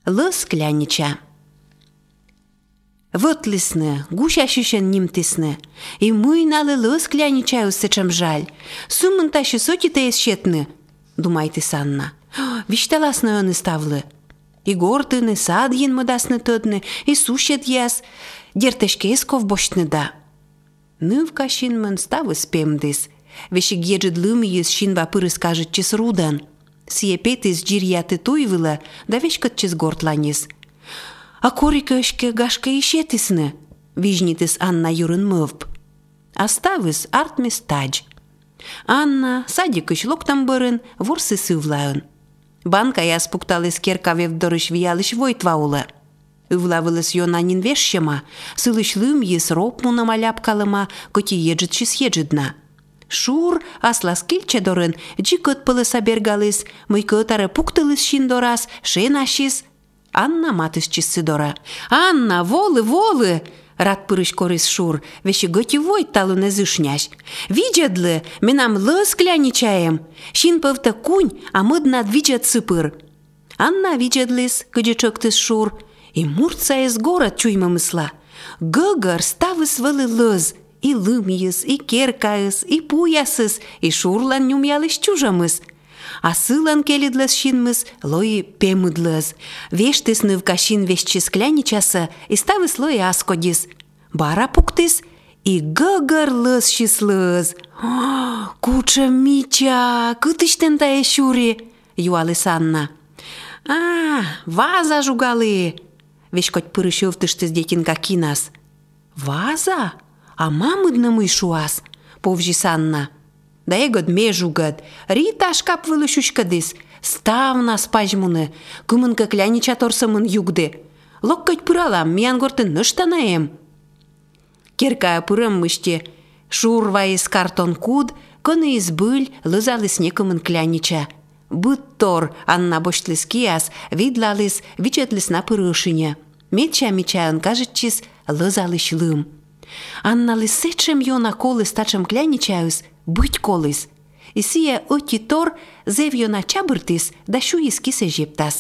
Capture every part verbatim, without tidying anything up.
Лыз клянича. Вăтлисны, гущащущен нимтисны. И муйналы лыз клянича усычам жаль. Сумын ташы сотите ещетны, думайте Санна. Вишталасны он ставлы. И гортыны, сад ен мыдасны тăдны, и сущет яс, дертешке есков бощны да. Нывка шинмын ставы спемдыс. Вешек ежит лымиес шинба пырыс кажет чес рудан. Сие петис джирьяты туйвыла, да вешкат чес гортланес. А корика ышке гашка ищетисны, вижнитис Анна юрын мывп. Аставыс артмес тадж. Анна садик ыш локтам бырын, ворсы сывлайын. Банка яс пукталыс керкавев дорыш виялыш войтваулы. Ывлавылыс йонанин вешшема, сылыш лым ес роп муна маляпкалыма, коти еджит чис еджидна. Шур аслас килче дорын, джикот пылыса бергалыс, мыйкот ары пуктылыс шиндорас, шенашис. Анна матыс чиссы дора. Анна, волы, волы! Рад пырыш корыс Шур, веші готевой талуны зышняш. Виджадлы, менам лыз кляничаем. Шин пывта кунь, а мыднат виджат сыпыр. Анна виджадлыс, кыдечоктыс Шур. И мурца из город чуйма мысла. Гыгар ставыс вылы лыз. И лымьес, и керкаыс, и пуясыс, и Шурлан нюмялыс чужамыс. А сылан келедлас шинмыс, лои пемыдлас. Вештыс нывка шин вещис кляничаса, и ставыс лои аскодис. Бара пуктыс, и гыгар лыз шислыз. Куча мича, кытыштен тае шури, юалыс Анна. А, ваза жугалы. Вешкоть пырышев тыштыс детинка кинас. Ваза? А мамыдна мы шуас, повжис Анна. Да егод межугад, Рита шкап вылышушкадыс, ставна спажмуны, кымынка клянича торсымын югды. Локкать пыралам, миян гортын ныштанаем. Керкая пырым мыште, Шурва из картон куд, коны из быль, лызалыс некымын клянича. Быттор Анна боштлыс кияс, видлалыс, вичетлыс на пырышыне. Меча-меча он кажетчис, лызалыш лым. Анна лысечем йона колыс тачем кляничаюс, быть колыс. И сия оти тор зев йона чабыртыс, да шуис кисе жептас.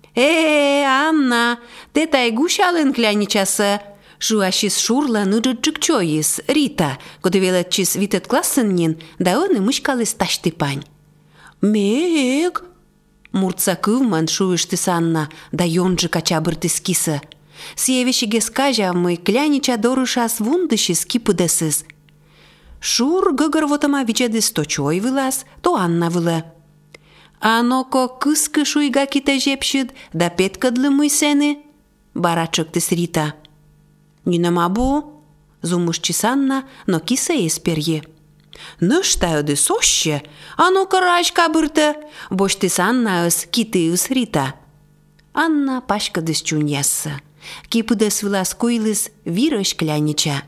Э, Анна, те тай гушалын кляничасы. Шуашис Шурла нырыджыкчоис, Рита, коды велетчис витет классыннин, да он и мышкалыс таштыпань. Мег! Мурца кывман шуиштыс Анна, да йонжыка чабыртыс кисы. Сиевишиге скажа мы клянича дорышас вундышис кипыдесыз. Шур гыгыр вотама вичедыс то чой вылас, то Анна вылы. Аноко кыскы шуйга ките жепшит, да петкадлы мыйсены? Барачыктыс Рита. Нинама бу? Зумышчис Анна, но киса есперье. Ныштаюды соще, аноко рачка бырты, боштыс Анна ыс киты ыс Рита. Анна пашкадыс чуньяссы. Кипыдес вылас койлыс вирыш клянича.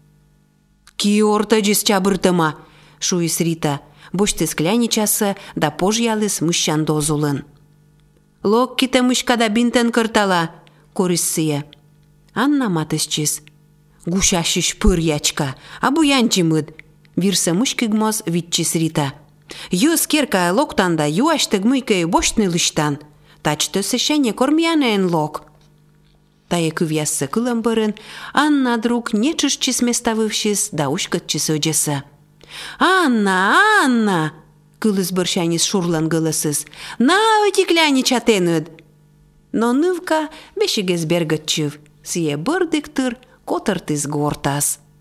Ки ортаджис чабыртыма, шуис Рита, боштыс кляничасы да пожьялыс мыщан дозулын. Лок ките мышкада бинтен кыртала, корыссые. Анна матысчис. Гушашиш пыр ячка, а буянчимыд. Вирса мышкигмоз витчис Рита. Юс керка локтанда юаштык мыйкы боштны лыштан. Тачты сышене кормянен лок. Тае кывьяссы кылым бырын, Анна друг нечышчис меставывшис да ушкатчис öджесі. Анна, Анна! Кылыс быршанис Шурлан гылысыз. На өти клянича тенөд! Но нывка бешігез бергатчыв, сие бырдыктыр, котыртыз гортас.